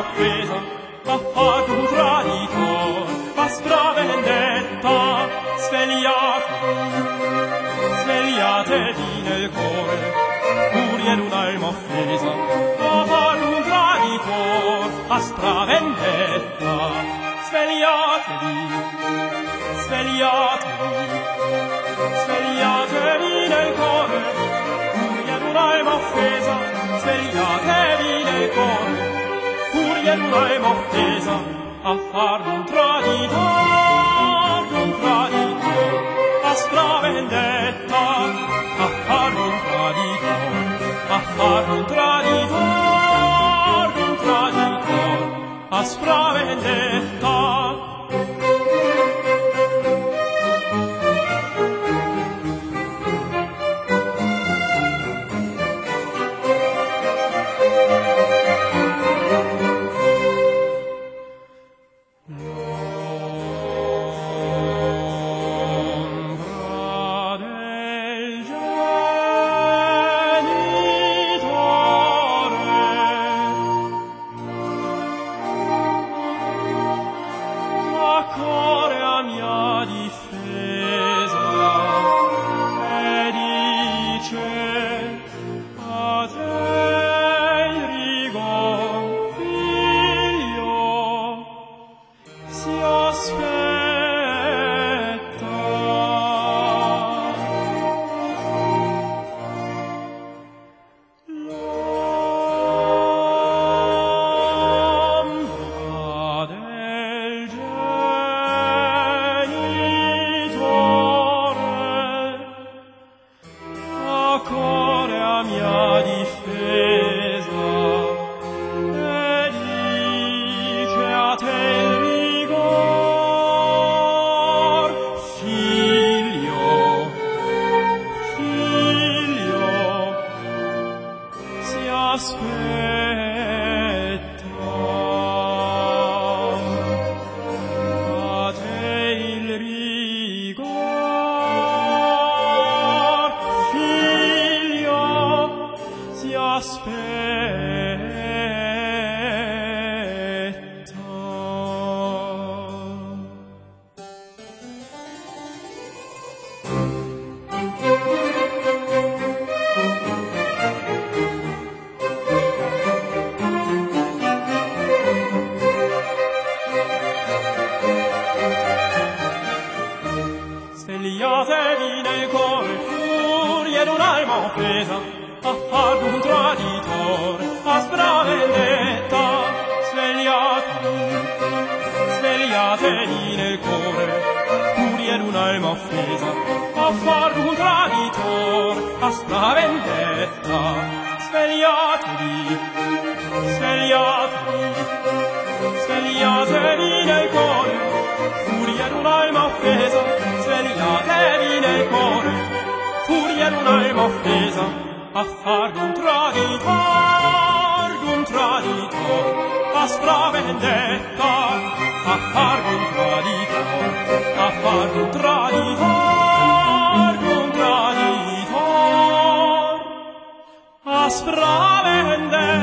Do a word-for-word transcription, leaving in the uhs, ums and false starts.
offesa, a far un traditor, aspra vendetta, svegliatevi, svegliatevi nel cuore, furia d'un'alma offesa, a far un traditor, aspra vendetta, svegliatevi, svegliatevi, svegliatevi nel cuore, furia d'un'alma offesa, svegliatevi nel cuore, furia d'un'alma offesa, a far d'un traditor, d'un traditor, aspra vendetta, a far d'un traditor, a far d'un traditor, d'un traditor, aspra vendetta. Svegliatevi nel cuore, furia d'un'alma offesa, a far d'un traditore, aspra vendetta. Svegliatevi, svegliatevi nel cuore, furia d'un'alma offesa, a far d'un traditore, aspra vendetta. Svegliatevi, svegliatevi, svegliatevi nel cuore, furia d'un'alma offesa, svegliatevi nel cuore, furia d'un'alma offesa, a far d'un traditor, d'un traditor, aspra vendetta, a far d'un traditor, a far d'un traditor, d'un traditor, aspra vendetta.